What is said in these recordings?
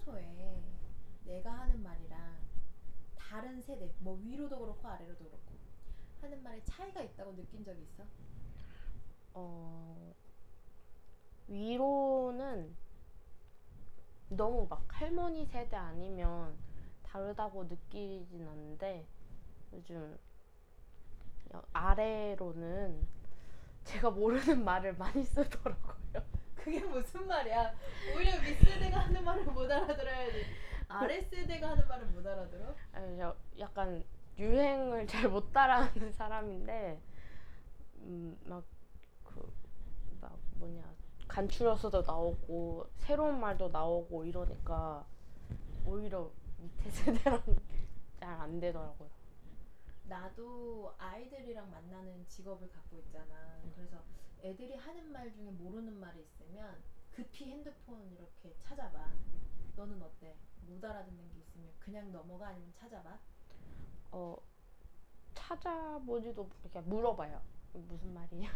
평소에 내가 하는 말이랑 다른 세대, 뭐 위로도 그렇고 아래로도 그렇고 하는 말에 차이가 있다고 느낀 적이 있어? 어, 위로는 너무 막 할머니 세대 아니면 다르다고 느끼진 않는데 요즘 아래로는 제가 모르는 말을 많이 쓰더라고요. 그게 무슨 말이야? 오히려 윗세대가 하는 말을 못 알아들어야지. 아랫세대가 하는 말을 못 알아들어? 아니, 약간 유행을 잘 못 따라하는 사람인데 막 그 막 뭐냐 간추려서도 나오고 새로운 말도 나오고 이러니까 오히려 밑에 세대랑 잘 안 되더라고요. 나도 아이들이랑 만나는 직업을 갖고 있잖아. 그래서 애들이 하는 말 중에 모르는 말이 있으면 급히 핸드폰 이렇게 찾아봐. 너는 어때? 못 알아듣는 게 있으면 그냥 넘어가 아니면 찾아봐? 어, 찾아보지도 이렇게 물어봐요. 무슨 말이냐?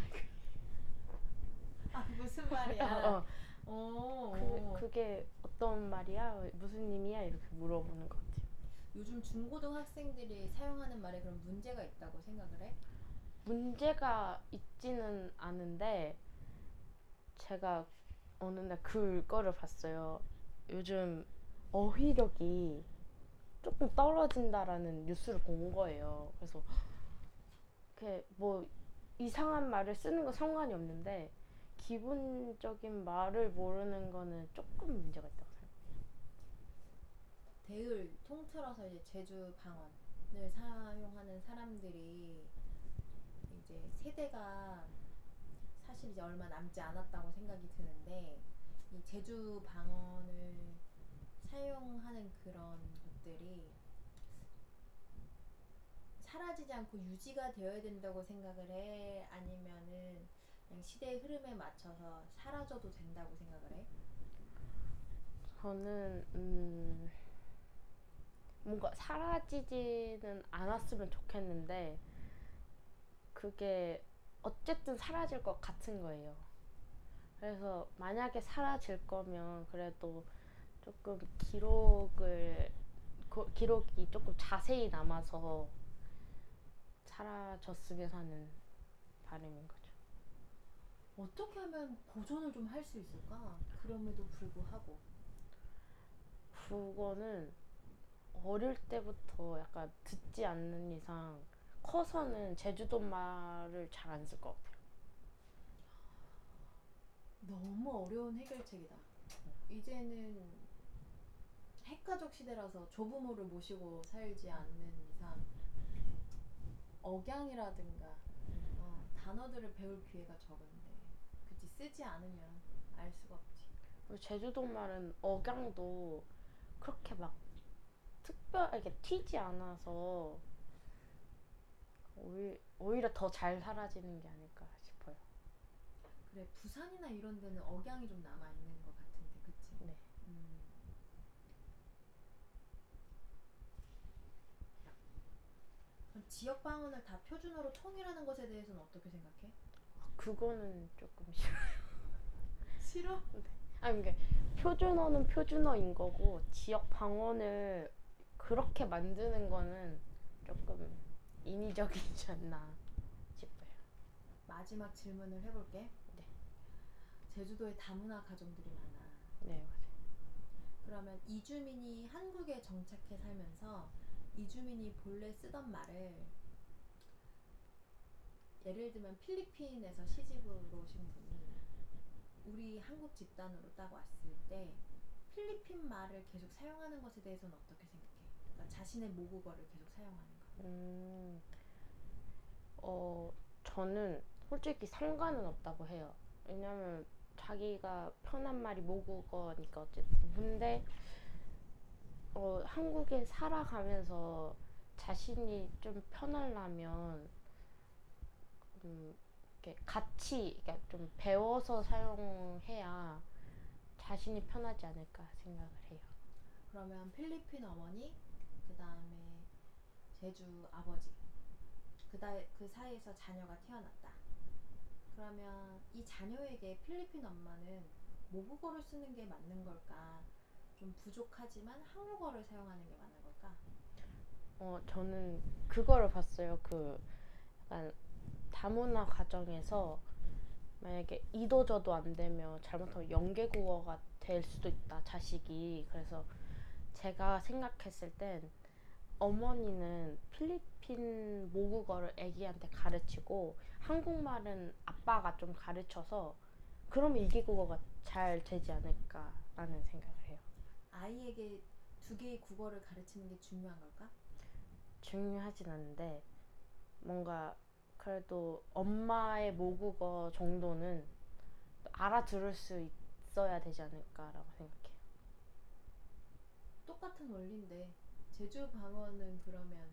아, 무슨 어, 말이야? 어. 어, 어. 그게 어떤 말이야? 무슨 의미야? 이렇게 물어보는 것 같아요. 요즘 중고등학생들이 사용하는 말에 그런 문제가 있다고 생각을 해? 문제가 있지는 않은데 제가 어느 날 그거를 봤어요. 요즘 어휘력이 조금 떨어진다라는 뉴스를 본 거예요. 그래서 뭐 이상한 말을 쓰는 건 상관이 없는데 기본적인 말을 모르는 거는 조금 문제가 있다고 생각해요. 대을 통틀어서 이제 제주 방언을 사용하는 사람들이 이제 세대가 사실 이제 얼마 남지 않았다고 생각이 드는데 이 제주 방언을 사용하는 그런 것들이 사라지지 않고 유지가 되어야 된다고 생각을 해? 아니면은 그냥 시대의 흐름에 맞춰서 사라져도 된다고 생각을 해? 저는 뭔가 사라지지는 않았으면 좋겠는데 그게 어쨌든 사라질 것 같은 거예요. 그래서 만약에 사라질 거면 그래도 조금 기록이 조금 자세히 남아서 사라졌으면 하는 바람인 거죠. 어떻게 하면 보존을 좀 할 수 있을까? 그럼에도 불구하고 그거는 어릴 때부터 약간 듣지 않는 이상 커서는 제주도 말을 잘 안 쓸 것 같아요. 너무 어려운 해결책이다. 이제는 핵가족 시대라서 조부모를 모시고 살지 않는 이상 억양이라든가 단어들을 배울 기회가 적은데 그치 쓰지 않으면 알 수가 없지. 그리고 제주도 말은 억양도 그렇게 막 특별하게 튀지 않아서 오히려 더 잘 사라지는 게 아닐까 싶어요. 그래 부산이나 이런 데는 억양이 좀 남아있는 것 같은데 그치? 네. 음, 그럼 지역 방언을 다 표준어로 통일하는 것에 대해서는 어떻게 생각해? 그거는 조금 싫어요. 싫어? 아니, 그러니까 표준어는 표준어인 거고 지역 방언을 그렇게 만드는 거는 조금 인위적이지 않나 싶어요. 마지막 질문을 해볼게. 네, 제주도에 다문화 가정들이 많아. 네 맞아요. 그러면 이주민이 한국에 정착해 살면서 이주민이 본래 쓰던 말을 예를 들면 필리핀에서 시집으로 오신 분이 우리 한국 집단으로 딱 왔을 때 필리핀 말을 계속 사용하는 것에 대해서는 어떻게 생각해? 그러니까 자신의 모국어를 계속 사용하는 거. 음, 어, 저는 솔직히 상관은 없다고 해요. 왜냐면 자기가 편한 말이 모국어니까 어쨌든. 근데 한국에 살아가면서 자신이 좀 편하려면 음, 이렇게 같이 그러니까 좀 배워서 사용해야 자신이 편하지 않을까 생각을 해요. 그러면 필리핀 어머니, 그 다음에 제주 아버지, 그 사이에서 자녀가 태어났다. 그러면 이 자녀에게 필리핀 엄마는 모국어를 쓰는 게 맞는 걸까? 좀 부족하지만 한국어를 사용하는 게 맞는 걸까? 저는 그거를 봤어요. 그 약간 다문화 가정에서 만약에 이도저도 안 되면 잘못하면 연계국어가 될 수도 있다, 자식이. 그래서 제가 생각했을 땐 어머니는 필리핀 모국어를 아기한테 가르치고 한국말은 아빠가 좀 가르쳐서 그러면 이계국어가 잘 되지 않을까라는 생각을 해요. 아이에게 두 개의 국어를 가르치는 게 중요한 걸까? 중요하진 않은데 뭔가 그래도 엄마의 모국어 정도는 알아들을 수 있어야 되지 않을까라고 생각해요. 똑같은 원리인데 제주 방언은 그러면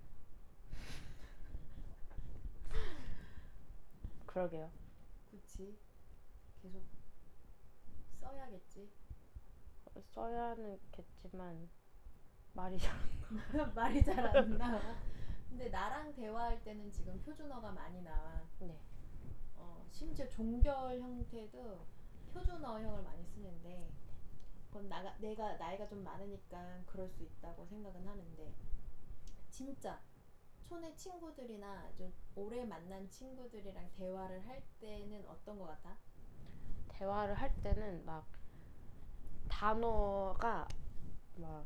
그러게요. 그치 계속 써야겠지. 써야겠지만 말이 잘. 말이 잘 안 나와. 근데 나랑 대화할 때는 지금 표준어가 많이 나와. 네. 심지어 종결 형태도 표준어형을 많이 쓰는데 그건 내가 나이가 좀 많으니까 그럴 수 있다고 생각은 하는데 진짜 촌의 친구들이나 좀 오래 만난 친구들이랑 대화를 할 때는 어떤 것 같아? 대화를 할 때는 막 단어가 막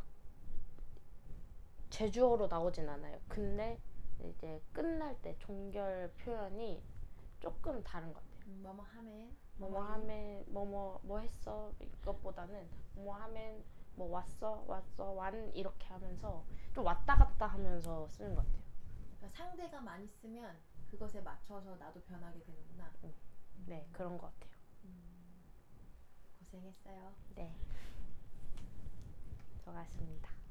제주어로 나오진 않아요. 근데 이제 끝날 때 종결 표현이 조금 다른 것 같아요. 뭐뭐 하면 뭐뭐 뭐뭐이 하면 뭐뭐 뭐 했어 이것보다는 뭐뭐 하면 뭐 왔어 완 이렇게 하면서 좀 왔다 갔다 하면서 쓰는 것 같아요. 그러니까 상대가 많이 쓰면 그것에 맞춰서 나도 변하게 되는구나. 네, 그런 것 같아요. 고생했어요. 네, 수고하셨습니다.